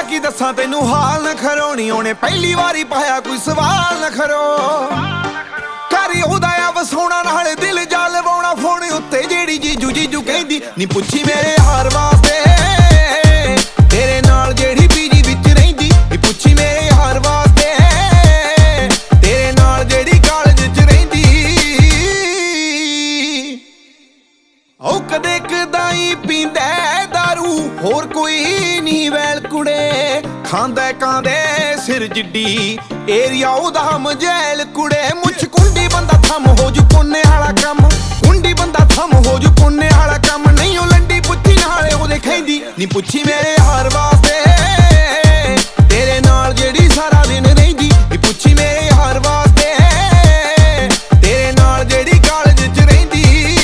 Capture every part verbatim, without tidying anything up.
ਕੀ ਦੱਸਾਂ ਤੈਨੂੰ ਹਾਲ ਨਾ ਖਰੋਣੀ ਉਹਨੇ ਪਹਿਲੀ ਵਾਰੀ ਪਾਇਆ ਕੋਈ ਸਵਾਲ ਨਾ ਖਰੋ ਕਰੀ ਉਹਦਾ ਆ ਵਸਾਉਣਾ ਨਾਲੇ ਦਿਲ ਜਾ ਲਵਾਉਣਾ ਫੋਨ ਉੱਤੇ ਜਿਹੜੀ ਜੀਜੂ ਜੀਜੂ ਕਹਿੰਦੀ ਨੀ ਪੁੱਛੀ ਮੇਰੇ ਹਾਰ ਵਾਸਤੇ ਤੇਰੇ ਨਾਲ ਜਿਹੜੀ ਪੀਜੀ ਵਿੱਚ ਰਹਿੰਦੀ ਨੀ ਪੁੱਛੀ ਮੇਰੇ ਹਾਰ ਵਾਸਤੇ ਤੇਰੇ ਨਾਲ ਜਿਹੜੀ ਕਾਲਜ ਚ ਰਹਿੰਦੀ ਉਹ ਕਦੇ ਕਦਾਈ ਪੀਂਦਾ ਦਾਰੂ ਹੋਰ ਕੋਈ ਨਹੀਂ ਵੈਲ ਕੁੜੇ ਖਾਂਦਾ ਕਾਂਦੇ ਸਿਰ ਜਿੱਡੀ ਏਰੀਆ ਉਹਦਾ ਮਜੈਲ ਕੁੜੇ ਮੁੱਛ ਕੁੰਡੀ ਬੰਦਾ ਥੰਮ ਹੋ ਜੂ ਕੋਨੇ ਵਾਲਾ ਕੰਮ ਕੁੰਡੀ ਬੰਦਾ ਥੰਮ ਹੋ ਜੂ ਕੋਨੇ ਵਾਲਾ ਕੰਮ ਨਹੀਂ ਉਹ ਲੰਡੀ ਪੁੱਛੀ ਨਾਲੇ ਉਹਦੇ ਖੈਂਦੀ ਨੀ ਪੁੱਛੀ ਮੇਰੇ ਹਾਰ ਵਾਸਤੇ ਤੇਰੇ ਨਾਲ ਜਿਹੜੀ ਸਾਰਾ ਦਿਨ ਰਹਿੰਦੀ ਨੀ ਪੁੱਛੀ ਮੇਰੇ ਹਾਰ ਵਾਸਤੇ ਤੇਰੇ ਨਾਲ ਜਿਹੜੀ ਕਾਲਜ ਚ ਰਹਿੰਦੀ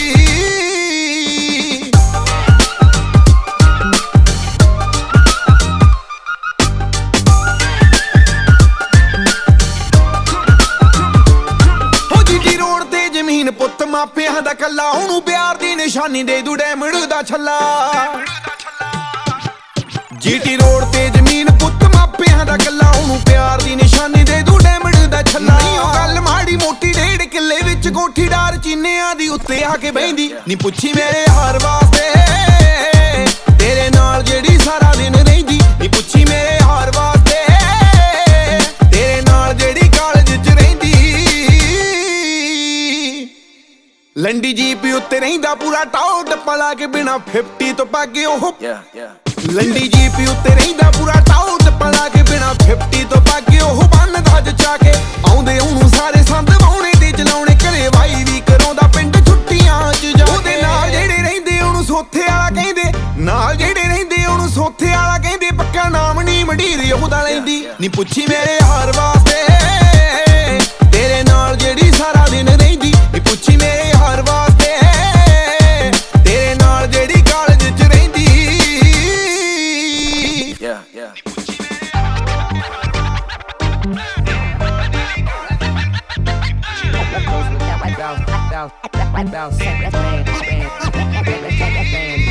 ਜ਼ਮੀਨ ਪੁੱਤ ਮਾਪਿਆਂ ਦਾ ਕੱਲਾ ਉਹਨੂੰ ਪਿਆਰ ਦੀ ਨਿਸ਼ਾਨੀ ਦੇ ਦੂ ਡੈਮੰਡ ਦਾ ਛੱਲਾ ਜੀਟੀ ਰੋਡ ਤੇ ਜ਼ਮੀਨ ਪੁੱਤ ਮਾਪਿਆਂ ਦਾ ਕੱਲਾ ਉਹਨੂੰ ਪਿਆਰ ਦੀ ਨਿਸ਼ਾਨੀ ਦੇ ਦੂ ਡੈਮੰਡ ਦਾ ਛੱਲਾ ਨਹੀਂ ਉਹ ਗੱਲ ਮਾੜੀ ਮੋਟੀ ਡੇਢ ਕਿੱਲੇ ਵਿੱਚ ਕੋਠੀ ਡਾਰ ਚੀਨਿਆਂ ਦੀ ਉੱਤੇ ਆ ਕੇ ਬਹਿੰਦੀ ਨੀ ਪੁੱਛੀ ਮੇਰੇ ਹਾਰ ਵਾਸਤੇ ਤੇਰੇ ਨਾਲ ਜਿਹੜੀ ਸਾਰਾ ਦਿਨ ਰਹਿੰਦੀ ਨੀ ਪੁੱਛੀ ਮੇਰੇ ਹਾਰ ਵਾਸਤੇ ਤੇਰੇ ਨਾਲ ਜਿਹੜੀ ਕਾਲਜ ਚ ਰਹਿੰਦੀ ਲੰਡੀ ਜੀਪ ਉੱਤੇ ਰਹਿੰਦਾ ਪੂਰਾ ਟਾਉ ਟੱਪਾ ਲਾ ਕੇ ਬਿਨਾ ਫਿਫਟੀ ਤੋਂ ਪਾਗੇ ਉਹ ਲੰਡੀ ਜੀਪ ਉੱਤੇ ਰਹਿੰਦਾ ਪੂਰਾ ਟਾਉ ਟੱਪਾ ਲਾ ਕੇ ਬਿਨਾ ਫਿਫਟੀ ਤੋਂ ਪਾਗੇ ਉਹ ਬੰਨਦਾ ਜਚਾ ਕੇ ਆਉਂਦੇ ਉਹਨੂੰ ਸਾਰੇ ਸੰਦ ਵਾਉਣੇ ਤੇ ਚਲਾਉਣੇ ਘਰੇ ਵਾਈ ਵੀ ਕਰਾਉਂਦਾ ਪਿੰਡ ਛੁੱਟੀਆਂ ਚ ਜਾ ਉਹਦੇ ਨਾਲ ਜਿਹੜੇ ਰਹਿੰਦੇ ਉਹਨੂੰ ਸੋਥੇ ਵਾਲਾ ਕਹਿੰਦੇ ਨਾਲ ਜਿਹੜੇ ਰਹਿੰਦੇ ਉਹਨੂੰ ਸੋਥੇ ਵਾਲਾ ਕਹਿੰਦੇ ਪੱਕਾ ਨਾਮ ਨਹੀਂ ਮੰਡੀਰ ਉਹਦਾ ਲੈਂਦੀ ਨੀ ਪੁੱਛੀ ਮੇਰੇ ਹਾਰ ਵਾਸਤੇ ਤੇਰੇ ਨਾਲ ਜਿਹੜੀ ਸਾਰਾ ਦਿਨ ਰਹਿੰਦੀ ਨੀ ਪੁੱਛੀ ਮੇਰੇ ਹਾਰ ਵਾਸਤੇ ਤੇਰੇ ਨਾਲ ਜਿਹੜੀ ਕਾਲਜ ਚ ਰਹਿੰਦੀ yeah, yeah. Bounce, bounce, bounce, bounce, bounce, bounce, bounce, bounce, bounce, bounce, bounce, bounce,